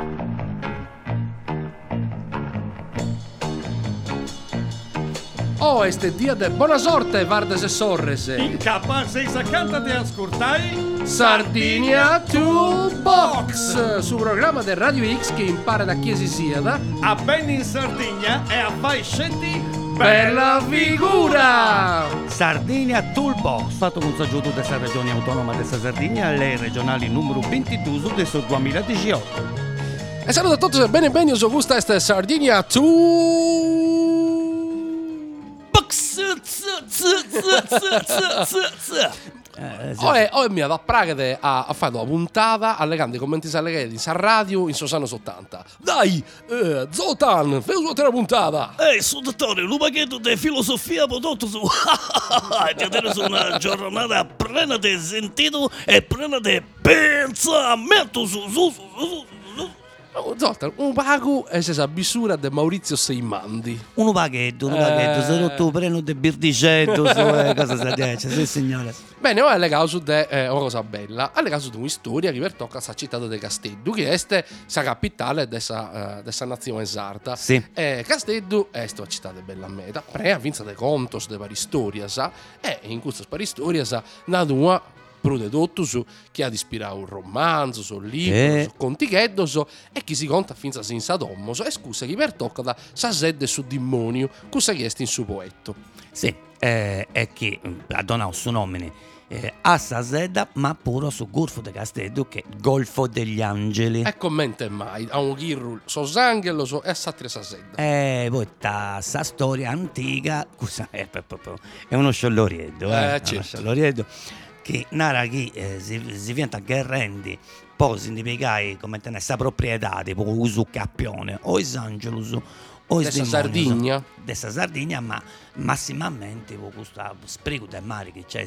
Oh, este dia de buona sorte, Vardes e Sorres. Incapaz sa canta de ascoltai Sardinia Toolbox, su programma del Radio X che impara da chi si sieda a ben in Sardegna e a fai scetti per la figura. Sardinia Toolbox, fatto con saggiuto della regione autonoma della Sardegna, le regionali numero 22 del 2018. E saluto a tutti e bene, io sono questa è Sardinia Oggi mi ha praticamente a fare una puntata allegando i commenti allegati in radio in Sosano 80. Dai, Zoltan, fai una puntata. Ehi, dottore, un pacchetto di filosofia prodotto su su una giornata piena di sentito e piena di pensamento su. Zoltan, un pago e se sa bisura di Maurizio Seimandi. Un pacchetto, se non tu prendo di birdicetto, cosa si dice, sì signore. Bene, ora alle cause di una cosa bella, alle cause di una storia che per tocca sa città di Casteddu, che è la capitale della nazione sarda. Sì. Casteddu è una città di bella meta, pre vinta dei contos, delle vari storie, e in queste vari storie nata una prude tutto su chi ha ispirato un romanzo, su un libro, su contichetto, e chi si conta finza senza dommo, e scusa chi per tocca da sa sede su demonio, cosa che è in suo poetto. Sì, è che ha donato il suo nome a Sazedda, ma pure su Golfo de Casteddu, che è Golfo degli Angeli. E commenta mai, a un ghirru, Sosangelo e a Satria Sazedda. Poi sta storia antica, è uno sciallorietto, certo. Uno sciallorietto che narra che si viene a guerrendi, poi si indipiegai come tenere questa proprietà, tipo uso cappione, o is Angelus, o is Sardegna. Dessa Sardegna, ma massimamente con questo spreco del mare che c'è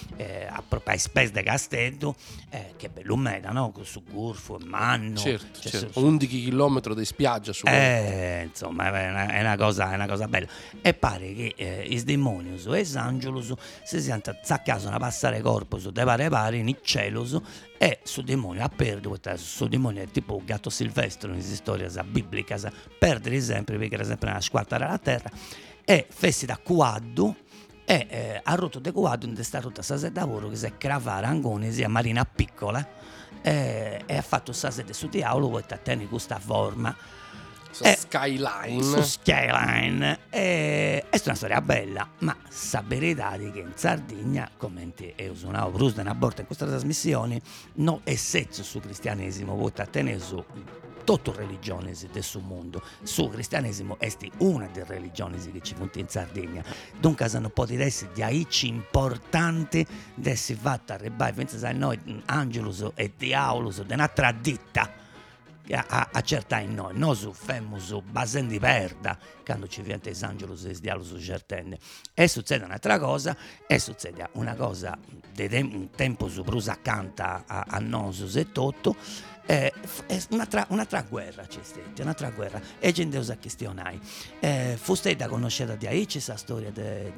a spese di Casteddu, che è bello meta, no? Con su Golfo, Manno. Certo. 11 km di spiaggia su insomma è una cosa bella. E pare che i demonios e i angelus si siano zaccato a passare corpo su dei pari in cielo e su demonio a perdere, su demonio è tipo un gatto silvestre in storia biblica, perdere sempre perché era sempre una squartare la terra, e fessi da Cuaddu e ha rotto de Cuaddu in sta rotta sa sede lavoro che si è cravare angone sia marina piccola e ha fatto sa sede su diavolo poi a tenere questa forma Skyline. Su Skyline è una storia bella, ma sa verità che in Sardegna, come è usato Bruce una volta in questa trasmissione, non è sezzo su cristianesimo, vuoi tenere su tutte le religioni del suo mondo. Su cristianesimo è una delle religioni che ci sono in Sardegna. Dunque non può essere di aici importante di essere fatta a rebai, pensa a noi Angelus e Diabolus di un'altra ditta a certai in noi, non su famous basen di perda quando ci viene il Angelus e il Diabolus certamente. E succede un'altra cosa, e succede una cosa un tempo su Brusa accanto a Nosus e tutto. È un'altra guerra c'è stata, un'altra guerra, e gente usa questionai. Foste da conoscere di aici questa storia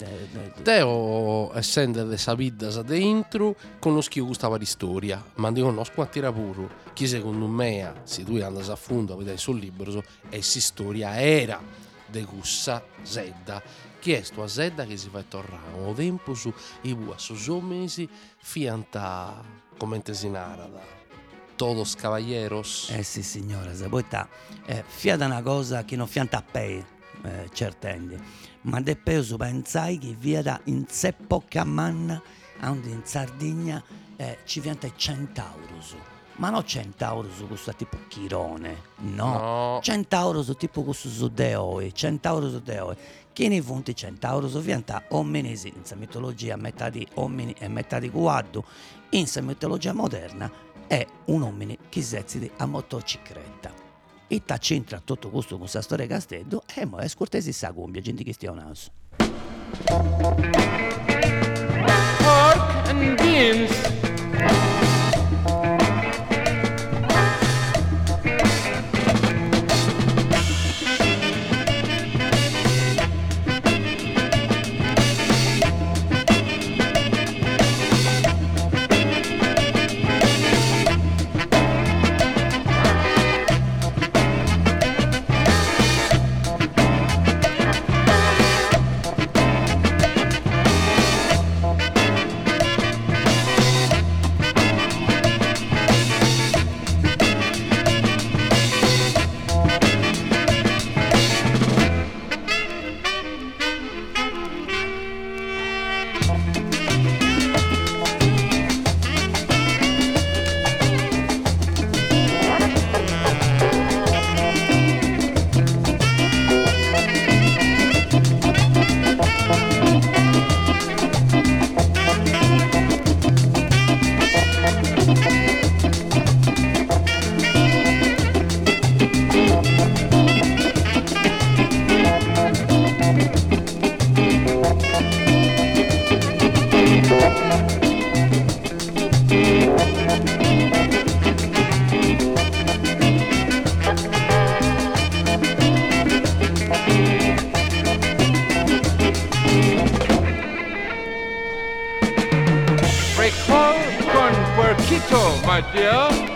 Teo, essendo de sabidda sa dentro, conosco questa vari storia, ma di conosco a tira pure, che secondo me, se tu andas a fondo a vedere sul libro, e si storia era de gussa zedda, che è sta zedda che si fa tornare un tempo su i bua su mesi fianta come si narra todos caballeros. Sì signora, se poi fiata una cosa che non fianta a pe, certamente, ma de peso pensai che via in poca manna, in Sardegna ci fianta 100 euro. Ma non 100 euro questo tipo chirone, no. 100 euro tipo questo su deoi, 100 euro su deoi. Che ne fonti 100 euro su fianta ommenesi, in mitologia metà di uomini e metà di guaddo, in mitologia moderna è un uomo che si a motocicletta. E c'entra tutto questo con questa storia Casteddu e mo è scortesi sa cumbia, gente che stia un house. Pork and beans. Joe.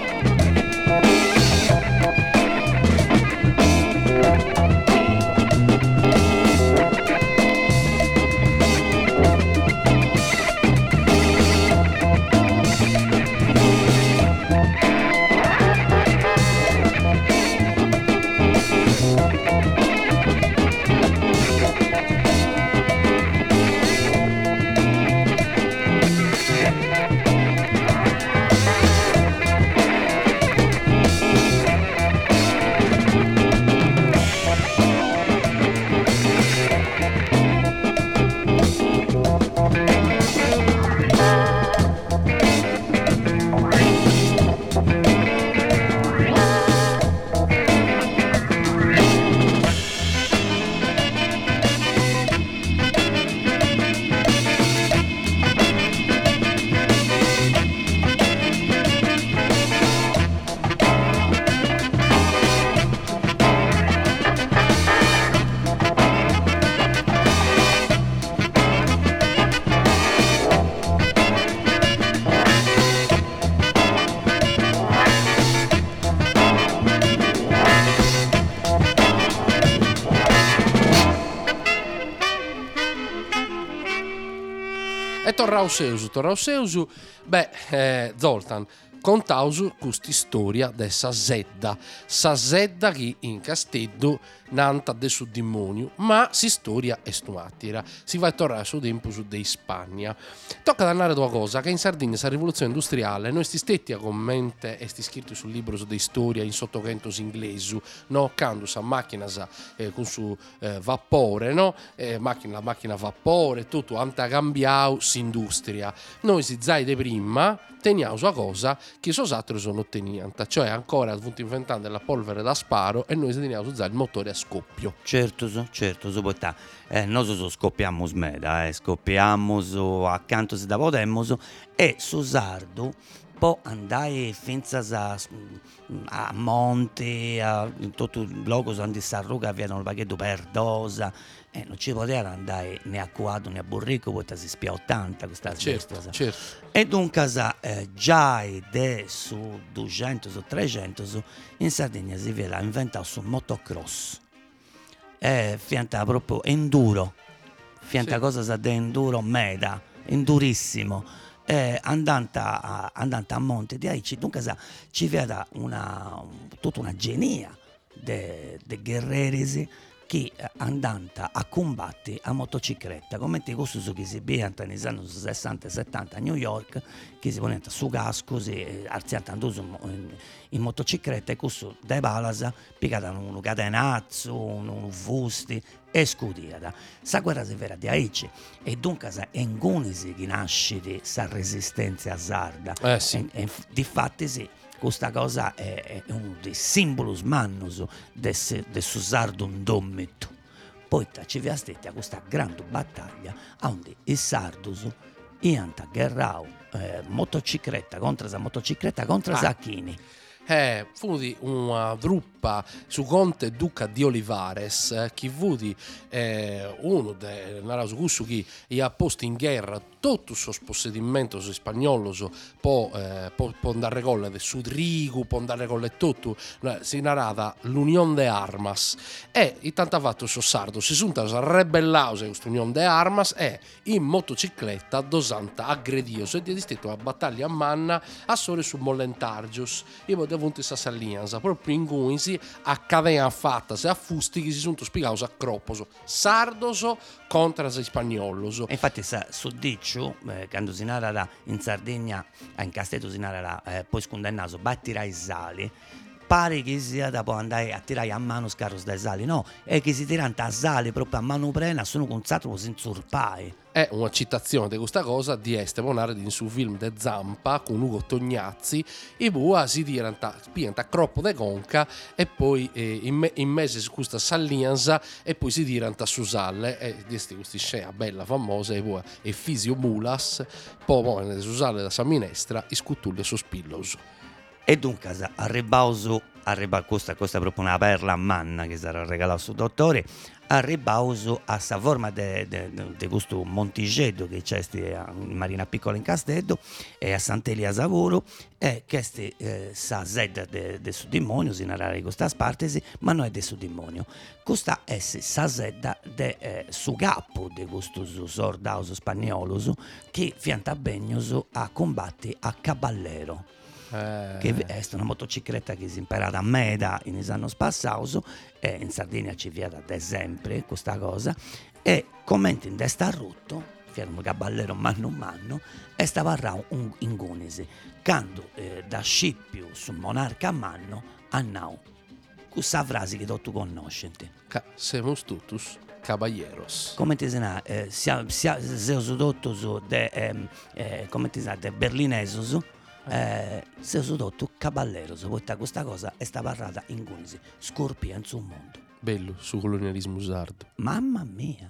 E Torrauseusu, Zoltan, contausu questa storia de sa sedda che in Casteddu nanta de su dimoniu, ma si storia è stumatira, si va a tornare su tempo su de Spagna. Tocca dannare due cosa, che in Sardegna sa rivoluzione industriale, noi sti stetti a commente e sti scritto sul libro su de storia in sottocantos inglesu, no, quando sa macchina con su vapore, no, la macchina a vapore, tutto anta cambiau s'industria. Noi si zai de prima teniamo una cosa che sos'altro sono ottenianta, cioè ancora appunto inventando la polvere da sparo e noi si teniamo a usare il motore a scoppio. Certo, portà. Noi scoppiamo meda, scoppiamo accanto se da podemos e su sardo può andare finza a monte, in tutto il luogo sono di Sarruca avevano il paghetto per dosa e non ci poteva andare né a Cuato né a Burrico perché si spia 80 questa certo. E dunque già de su 200 su 300 in Sardegna si vede inventato su motocross fianta proprio enduro fianta cosa sa de enduro meda endurissimo andante a monte di Aici dunque ci vede tutta una genia de guerrieri che andante a combattere a motocicletta, come ti questo che si pianta negli anni 60 e 70 a New York, che si poneva su casco, si arziando in motocicletta e questo dai palasa piccavano un catenazzo, un fusti e scudiata. Sa guerra si vera di Aici e dunque è in Gunisi che nasce sa resistenza a sarda. Sì. E difatti sì. Questa cosa è uno dei simboli mannus del suo sardo indomito. Poi ci vi stati a questa grande battaglia onde i sardus iant guerrau motocicletta contro Sacchini. Fu di una truppa su Conte Duca di Olivares che fu di uno dei narasu cussu che ha posto in guerra tutto il suo possedimento su spagnolo può andare con le su Trigu può andare con le tutto si narrata l'Unione de Armas e intanto ha fatto il suo sardo si sono rebellati questa Unione de Armas e in motocicletta dosanta aggredioso e di distretto una battaglia a manna a sole su Mollentargius e poi davanti a Sallianza proprio in cui si accadeva fatta se a fusti che si sono spiegati a cropposo sardoso contro i spagnoloso e infatti su Diccio quando si narra in Sardegna in Castello si narra poi scondannato battirà i sali pare che sia da poi andare a tirare a mano scarros dai sali no è che si tirano a sali proprio a mano prena sono con satro senza urpai. È una citazione di questa cosa di Esteban Nardi in suo film de Zampa con Ugo Tognazzi e poi si tirano a croppo de conca e poi in mese su questa sallianza e poi si tirano a Susalle e questa scena bella famosa e poi e Fisio Mulas poi Susalle da Sa Minestra e scutulle sospilloso. E dunque arrivauso arriba, questa è proprio una perla a manna che sarà regalato su dottore, arribauso a sa forma de questo monticello che c'è in Marina Piccola in Castello e a Sant'Elia Savoro, e che sa sedda de su demonio, si narra di questa parte, ma non è de su demonio. Questa è sa sedda de su capo di questo sordaus spagnolos che fianta begnoso a combatti a Caballero. Che è una motocicletta che si è imparata a meda in anni passati, e in Sardegna ci viene da sempre questa cosa, e commenti in destra rotto, fermo Caballero manno, e stava a un ingonese, quando da Scipio su monarca a manno, annau, questa frase che tu conosci. Semus tutus caballeros. Come ti sena, seus dottos de berlinesos, seus dotto caballeros, poiché questa cosa è stata parlata in gunisi, scorpion sul mondo. Bello, su colonialismo sardo. Mamma mia.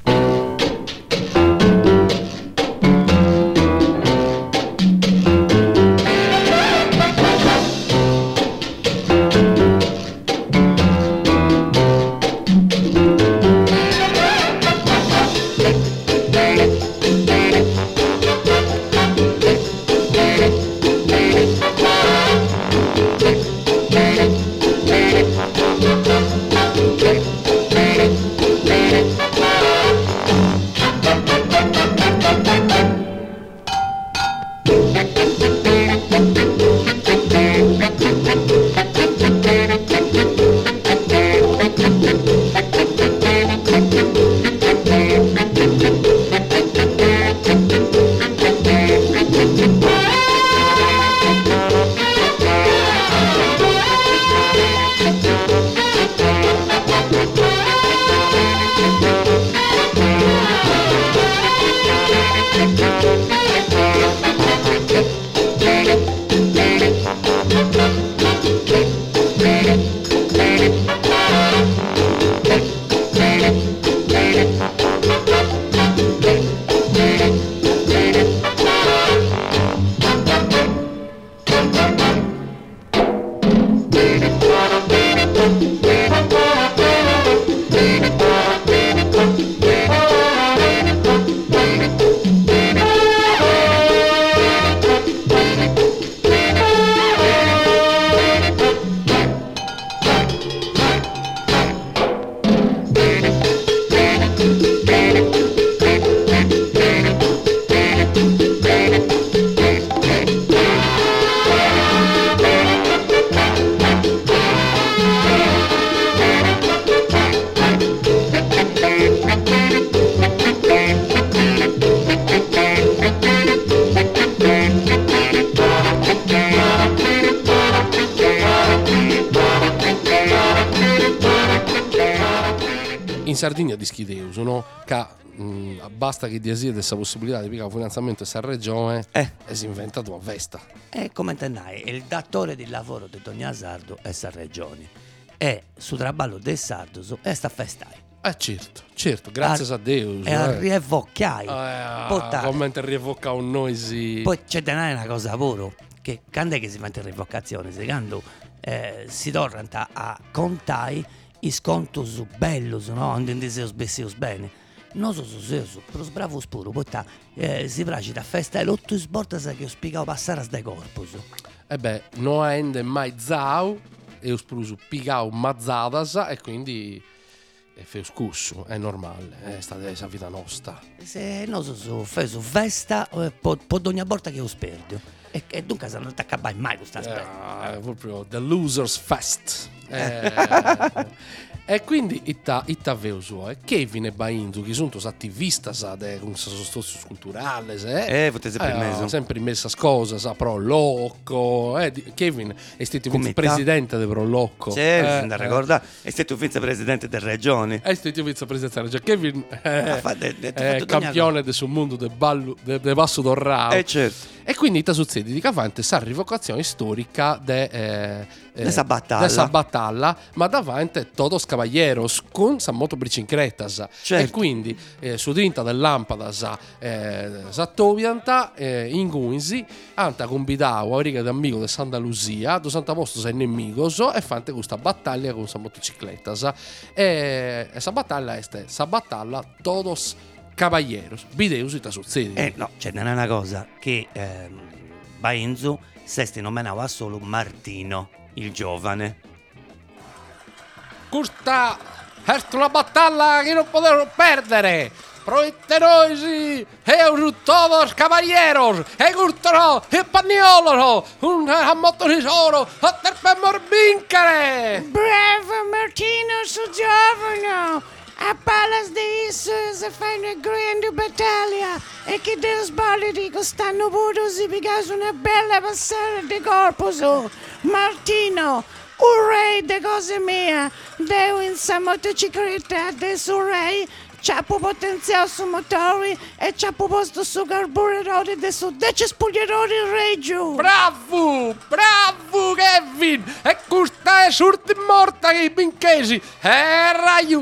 In Sardegna di schideus, no? Che basta che dia sia questa possibilità di piccare finanziamento a questa regione e si inventa una festa. E come tenai, il datore di lavoro di Dogna Sardo è sa regione, e su traballo del Sardo è sta festai. Certo, grazie a Deus. E a rievocchiai. Come rievocca noi sì. Poi c'è denaro una cosa pure, che quando è che si fa in rivocazione? Se quando si torna a contare i scontos bellos, no? Onde seus bessius bene. Non so se però sbravos pure, poi si piace da festa e l'otto sbordas che ho spiegato passare dai corpus. Non ende mai zau, e ho spruso pigau mazzadas, e quindi è feuscusso, è normale, è stata la vita nostra. Se non so fai su festa, po' ogni volta che ho sperdio. E dunque non attacca mai questa aspetta. È proprio The Losers Fest. E quindi itta veuso, Kevin e Bainzu, che sono attivisti con sostozios culturali, sempre in messa cose, Pro Locco. Kevin è stato vicepresidente di Pro Locco. Certo, ricorda, è stato vicepresidente della regione. È stato vicepresidente della regione. Kevin è campione del suo mondo del basso d'Orrao. Certo. E quindi succede di Cavante sa rivocazione storica de Dessa battaglia. dessa battaglia, ma davanti todos caballeros con sa moto bicicletas. Certo. E quindi su dinta del lampada sa tovianta in Guinzi anta convidau a riga d'amico de Santa Lucia, do Santa Posto sei nemigos e fante questa battaglia con sa motocicletas. E sa battaglia este sa battaglia todos caballeros. Videos ita succede. No, c'è una cosa che Baenzo Sesti nominava solo Martino, il giovane. Questa è una battaglia che non potevano perdere. Proitenoisi e todos caballeros e curtono e pagnolono un motorisoro a per vincere. Bravo Martino, su giovane! A Palas de Isso si fa una grande battaglia e che Deus sbagli dico stanno buosi perché una bella passata di corpo su. Martino, urrei de cose mie, devo in sa motocicletta adesso urrei. C'ha potenziale su motori e c'ha posto su carburatore adesso 10 spogliatori in reggio. Bravo, bravo Kevin. E questa è surti morta che i binchesi. Raio.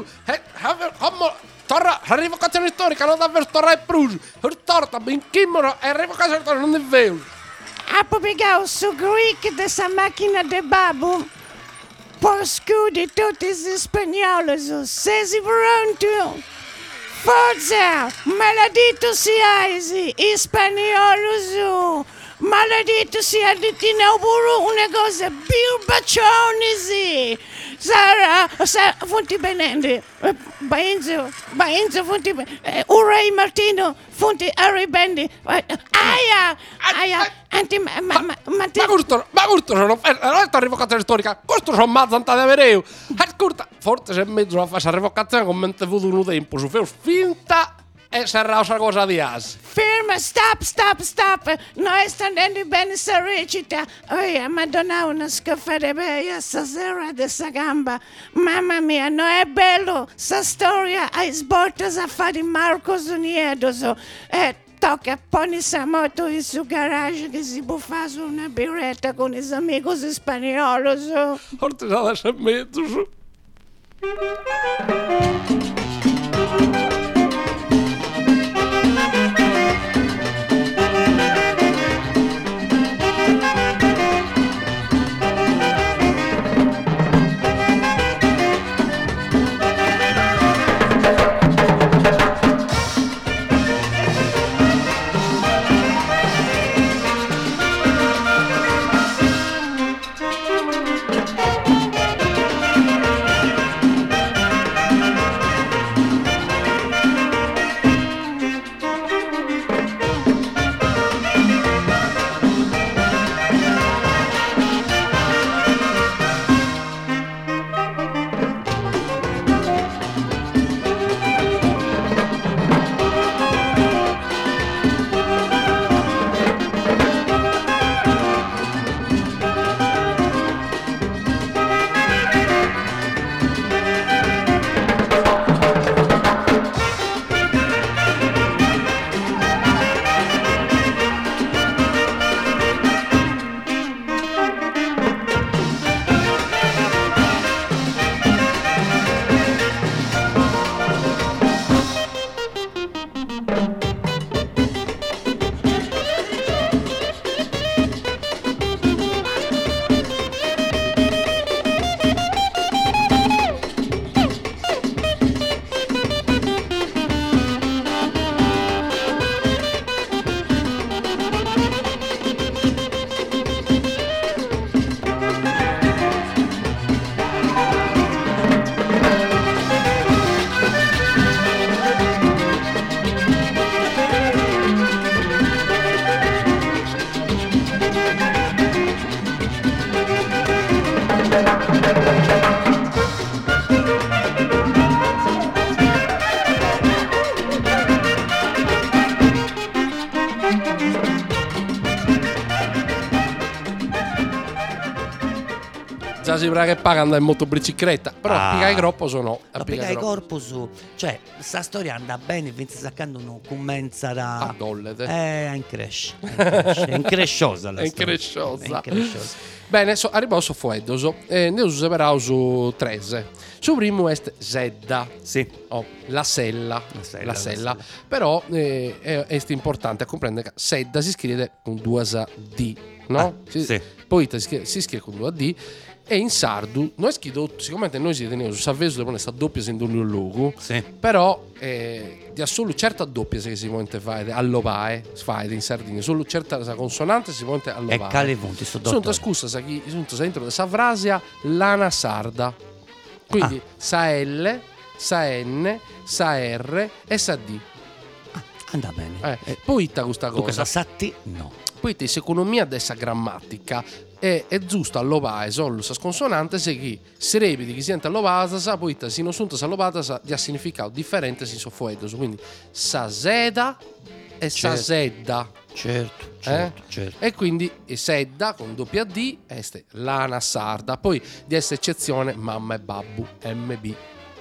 Torna, la rivocazione storica non davvero torna e prusi. Torta, binchimmono e rivocazione storica non è vero. Ha pubblicato su Greek de sa macchina de babu. Por scudi tutti gli spagnoli su. Sei pronto? Forza, maledito siasi, spagnolo su, maledito sia di Tinauburu, una cosa birbaccione sì. Sarà, funti benende, Baenzo, funti benende, urrei Martino, funti arribendi, aia, Ma questo non è rivocazione storica, questo sono mazzanta di vereo. Forse c'è mezzo a fare questa rivocazione come te avuto un tempo, su feo finta e sarà una cosa di as. Ferma, stop, noi sta andando bene sta recita. Madonna, una scaffare bella stasera di sta gamba. Mamma mia, no è bello, sta storia hai svolta a fare Marco Zuniedo. Tocca poni sa moto in su garage che si può fare su una birretta con i amici spagnoli. Forse c'è da mezzo su. già si che paga andare in motobicicletta, però a piccare groppo sono a piccare corpo su, cioè sta storia anda bene, vince saccando un commenza da a dollete. È incresciosa la storia. Incresciosa. Bene, arriviamo su Fuedoso, ne uso separare su 13. Su primo è Zedda, sì. La sella. Però è importante a comprendere che Zedda si scrive con 2 D, no? Sì. Poi si scrive con 2 D. E in sardu, noi sicuramente noi si teniamo su Saveso dove sta doppia in un luogo, sì. Però di solo certa doppia che si può fare all'ovae, fai in Sardegna, solo certa consonante si può all'ovae. E cale punti sto dottore. Scusa, sono dentro da Savrasia lana sarda. Quindi sa L, sa N, sa R e sa D. Anda bene. Poi questa cosa. Questa satti no. Poi secondo me adesso grammatica è giusto all'ovae solo sa consonante se chi si repiti chi sente all'ovata poi se non sono all'ovata di ha significato differente si soffuedo, quindi sa zeda e sa zedda. Certo. E quindi sedda con doppia D è lana sarda, poi di essa eccezione mamma e babbu MB.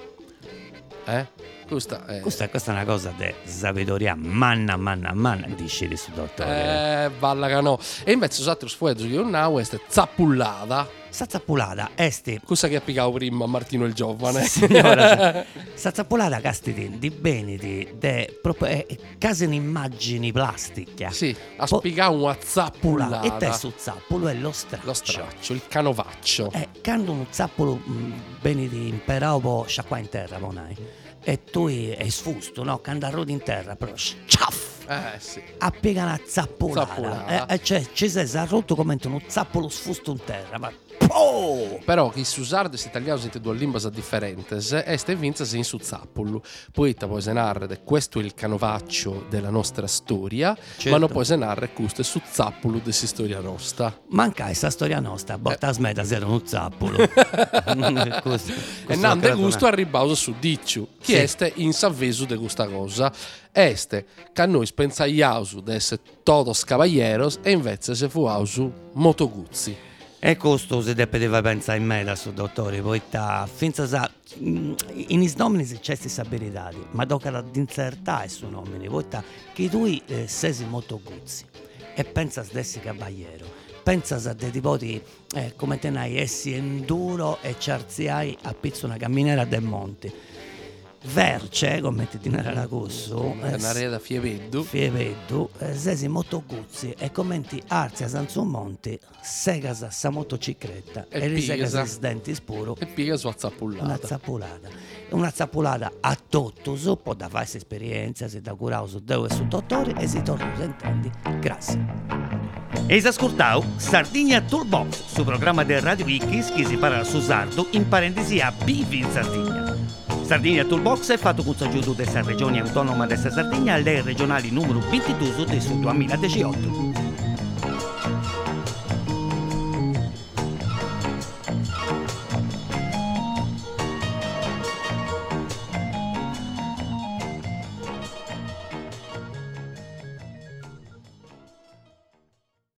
Questa è una cosa de savedoria manna dice di su dottore. Balla che no. E invece l'altro sfueggio che io now è zappullata. Sta zappulata esti. Cosa che applicavo prima a Martino il Giovane. Signora, sta zappulata castiti di beni de proprio case in immagini plastiche. Sì, ha spiegato una zappulata. E te su zappolo è lo straccio, il canovaccio. Quando un zappolo beni di imperavo sciacqua in terra, bonai. E tu è sfusto, no? Quando arrodi in terra, però ciaff! Sì. Appiega una zappolata. Cioè, ci sei rotto come uno zappolo sfusto in terra, ma però chi si usa questi italiani sente due lingue differenti e ste vince in su zappolo. Poi ti puoi narrare questo è il canovaccio della nostra storia, certo. Ma non puoi narrare questo è su zappolo della storia nostra. Manca questa storia nostra, botta smeta se era uno zappolo. E nande gusto arribauso su dicciu chi este in savveso di questa cosa este che noi spensaiamo di essere todos cavalleros e invece se fu ausu motoguzzi. E questo si deve pensare in me adesso, dottore, poi finza in is nomini c'è questa abilità, ma dopo di insertare il suo nome, poi che tu sei molto guzzi e pensa a essere cavaliero, pensa a dei tipoti come te n'hai essi enduro e cerziai a pizzo una camminera del monte. Verce, come ti dinare la cusso, una reda fieveddu, sesi molto guzzi e commenti arzi a Sanzomonte, segasa sa motocicletta e risegasa i denti spuro e piega su una zappulata a tutto può da fare questa esperienza si da curare su due su dottore e si torna intendi. Grazie. Eis ascoltau Sardigna Toolbox, su programma del Radio Wikis che si parla su sardo in parentesi a bivi in Sardegna. Sardigna Toolbox è fatto con l'aiuto della Regione Autonoma della Sardegna alle regionali numero 22 del 2018.